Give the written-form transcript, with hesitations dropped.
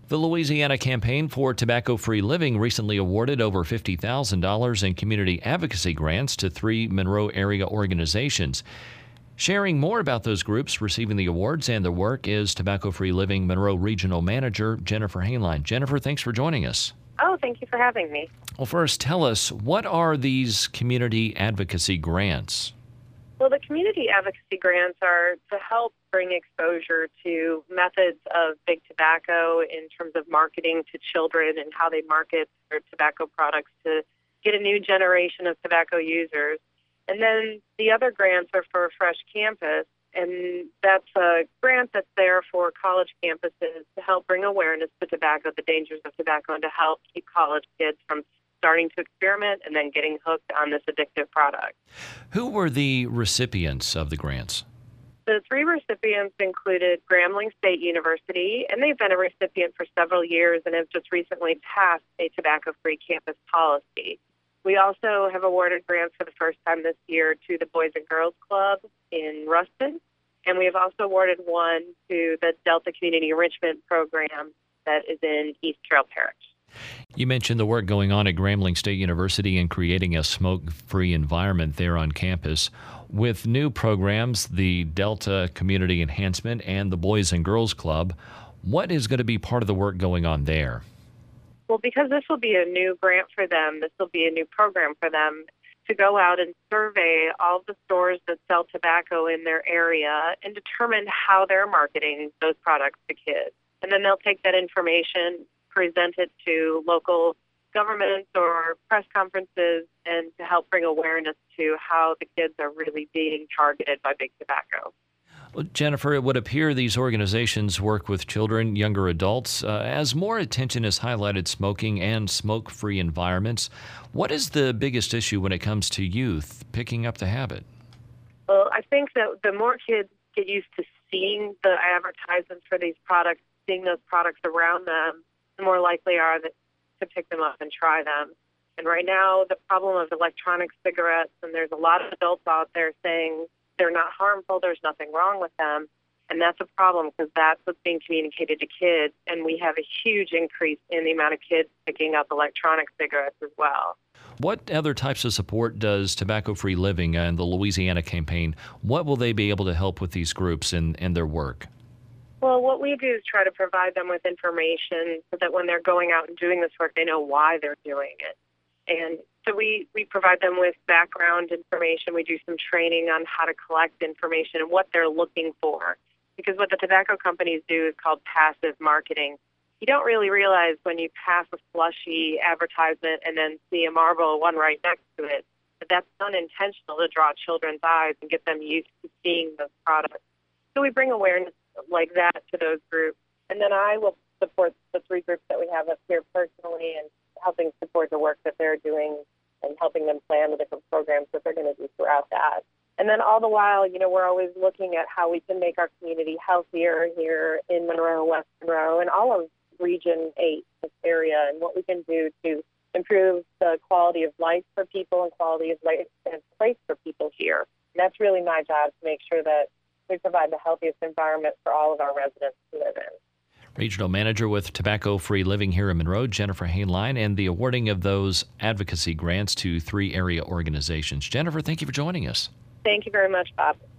The Louisiana Campaign for Tobacco-Free Living recently awarded over $50,000 in community advocacy grants to 3 Monroe area organizations. Sharing more about those groups receiving the awards and their work is Tobacco-Free Living Monroe Regional Manager Jennifer Hainline. Jennifer, thanks for joining us. Oh, thank you for having me. Well, first, tell us, what are these community advocacy grants? Well, the community advocacy grants are to help bring exposure to methods of big tobacco in terms of marketing to children and how they market their tobacco products to get a new generation of tobacco users. And then the other grants are for Fresh Campus, and that's a grant that's there for college campuses to help bring awareness to tobacco, the dangers of tobacco, and to help keep college kids from starting to experiment and then getting hooked on this addictive product. Who were the recipients of the grants? The 3 recipients included Grambling State University, and they've been a recipient for several years and have just recently passed a tobacco-free campus policy. We also have awarded grants for the first time this year to the Boys and Girls Club in Ruston, and we have also awarded one to the Delta Community Enrichment Program that is in East Trail Parish. You mentioned the work going on at Grambling State University in creating a smoke-free environment there on campus. With new programs, the Delta Community Enhancement and the Boys and Girls Club, what is going to be part of the work going on there? Well, because this will be a new grant for them, this will be a new program for them to go out and survey all the stores that sell tobacco in their area and determine how they're marketing those products to kids. And then they'll take that information, present it to local governments or press conferences, and to help bring awareness to how the kids are really being targeted by big tobacco. Well, Jennifer, it would appear these organizations work with children, younger adults. As more attention is highlighted smoking and smoke-free environments, what is the biggest issue when it comes to youth picking up the habit? Well, I think that the more kids get used to seeing the advertisements for these products, seeing those products around them, the more likely are that to pick them up and try them. And right now, the problem of electronic cigarettes, and there's a lot of adults out there saying they're not harmful, there's nothing wrong with them, and that's a problem because that's what's being communicated to kids, and we have a huge increase in the amount of kids picking up electronic cigarettes as well. What other types of support does Tobacco-Free Living and the Louisiana Campaign, what will they be able to help with these groups and their work? Well, what we do is try to provide them with information so that when they're going out and doing this work, they know why they're doing it. And so we provide them with background information. We do some training on how to collect information and what they're looking for. Because what the tobacco companies do is called passive marketing. You don't really realize when you pass a slushy advertisement and then see a Marlboro one right next to it, that that's unintentional to draw children's eyes and get them used to seeing those products. So we bring awareness like that to those groups. And then I will support the 3 groups that we have up here personally and helping support the work that they're doing and helping them plan the different programs that they're going to do throughout that. And then all the while, we're always looking at how we can make our community healthier here in Monroe, West Monroe, and all of Region 8, this area, and what we can do to improve the quality of life for people and quality of life and place for people here. And that's really my job, to make sure that we provide the healthiest environment for all of our residents to live in. Regional Manager with Tobacco-Free Living here in Monroe, Jennifer Hainline, and the awarding of those advocacy grants to 3 area organizations. Jennifer, thank you for joining us. Thank you very much, Bob.